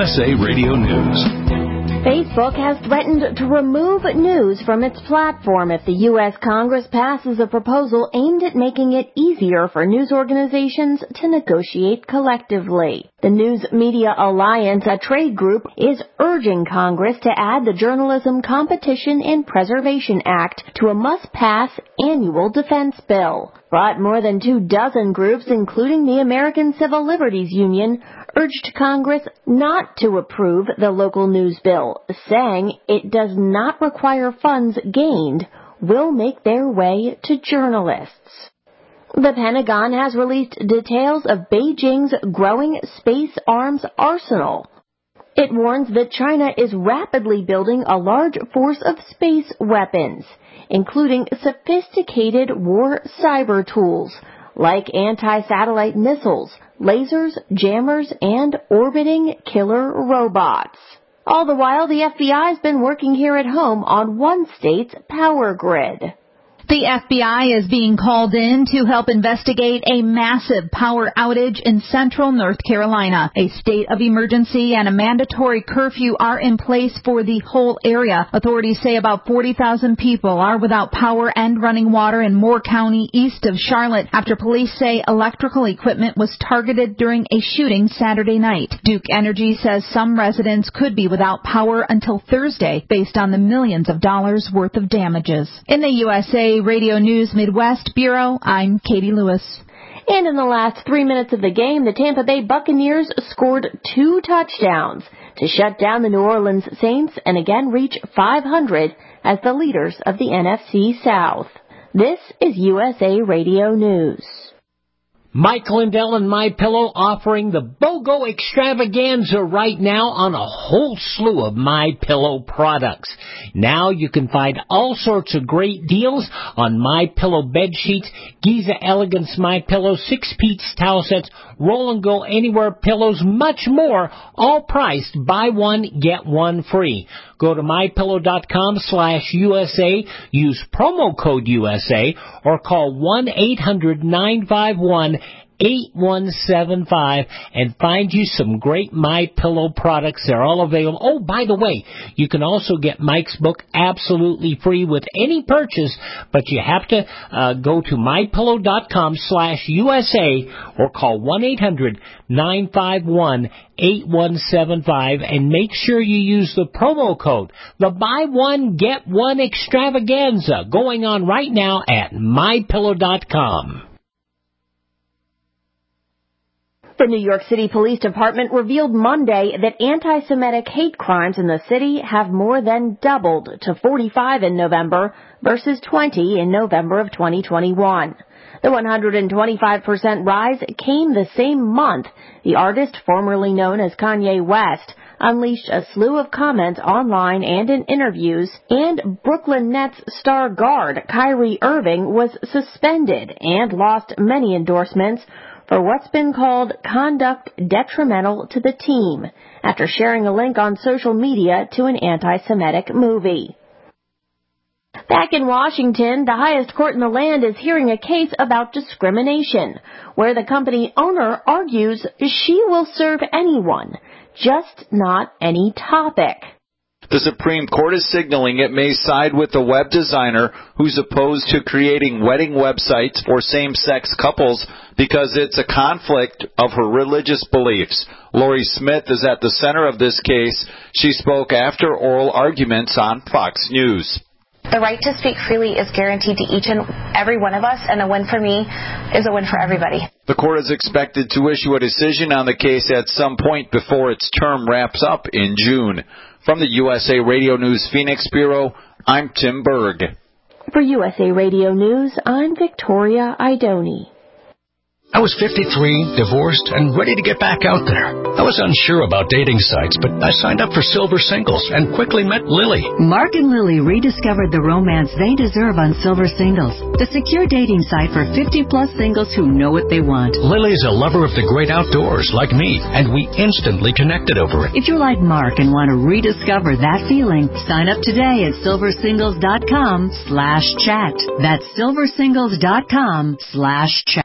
USA Radio News. Facebook has threatened to remove news from its platform if the U.S. Congress passes a proposal aimed at making it easier for news organizations to negotiate collectively. The News Media Alliance, a trade group, is urging Congress to add the Journalism Competition and Preservation Act to a must-pass annual defense bill. But more than 24 groups, including the American Civil Liberties Union, urged Congress not to approve the local news bill, saying it does not require funds gained will make their way to journalists. The Pentagon has released details of Beijing's growing space arms arsenal. It warns that China is rapidly building a large force of space weapons, including sophisticated war cyber tools like anti-satellite missiles, lasers, jammers, and orbiting killer robots. All the while, the FBI has been working here at home on one state's power grid. The FBI is being called in to help investigate a massive power outage in central North Carolina. A state of emergency and a mandatory curfew are in place for the whole area. Authorities say about 40,000 people are without power and running water in Moore County east of Charlotte after police say electrical equipment was targeted during a shooting Saturday night. Duke Energy says some residents could be without power until Thursday based on the millions of dollars worth of damages. In the USA Radio News Midwest Bureau, I'm Katie Lewis. And in the last 3 minutes of the game, the Tampa Bay Buccaneers scored 2 touchdowns to shut down the New Orleans Saints and again reach 500 as the leaders of the NFC South. This is USA Radio News. Mike Lindell and MyPillow offering the BOGO extravaganza right now on a whole slew of MyPillow products. Now you can find all sorts of great deals on MyPillow bed sheets, Giza Elegance MyPillow, 6-piece towel sets, Roll and Go Anywhere pillows, much more, all priced buy one, get one free. Go to mypillow.com/USA, use promo code USA, or call 1-800-951-8175 and find you some great MyPillow products. They're all available. Oh, by the way, you can also get Mike's book absolutely free with any purchase, but you have to go to mypillow.com/USA or call 1-800-951-8175 and make sure you use the promo code. The buy one, get one extravaganza going on right now at mypillow.com. The New York City Police Department revealed Monday that anti-Semitic hate crimes in the city have more than doubled to 45 in November versus 20 in November of 2021. The 125% rise came the same month the artist, formerly known as Kanye West, unleashed a slew of comments online and in interviews, and Brooklyn Nets star guard Kyrie Irving was suspended and lost many endorsements for what's been called conduct detrimental to the team after sharing a link on social media to an anti-Semitic movie. Back in Washington, the highest court in the land is hearing a case about discrimination, where the company owner argues she will serve anyone, just not any topic. The Supreme Court is signaling it may side with the web designer who's opposed to creating wedding websites for same-sex couples because it's a conflict of her religious beliefs. Lori Smith is at the center of this case. She spoke after oral arguments on Fox News. The right to speak freely is guaranteed to each and every one of us, and a win for me is a win for everybody. The court is expected to issue a decision on the case at some point before its term wraps up in June. From the USA Radio News Phoenix Bureau, I'm Tim Berg. For USA Radio News, I'm Victoria Idoni. I was 53, divorced, and ready to get back out there. I was unsure about dating sites, but I signed up for Silver Singles and quickly met Lily. Mark and Lily rediscovered the romance they deserve on Silver Singles, the secure dating site for 50-plus singles who know what they want. Lily's a lover of the great outdoors, like me, and we instantly connected over it. If you're like Mark and want to rediscover that feeling, sign up today at silversingles.com/chat. That's silversingles.com/chat.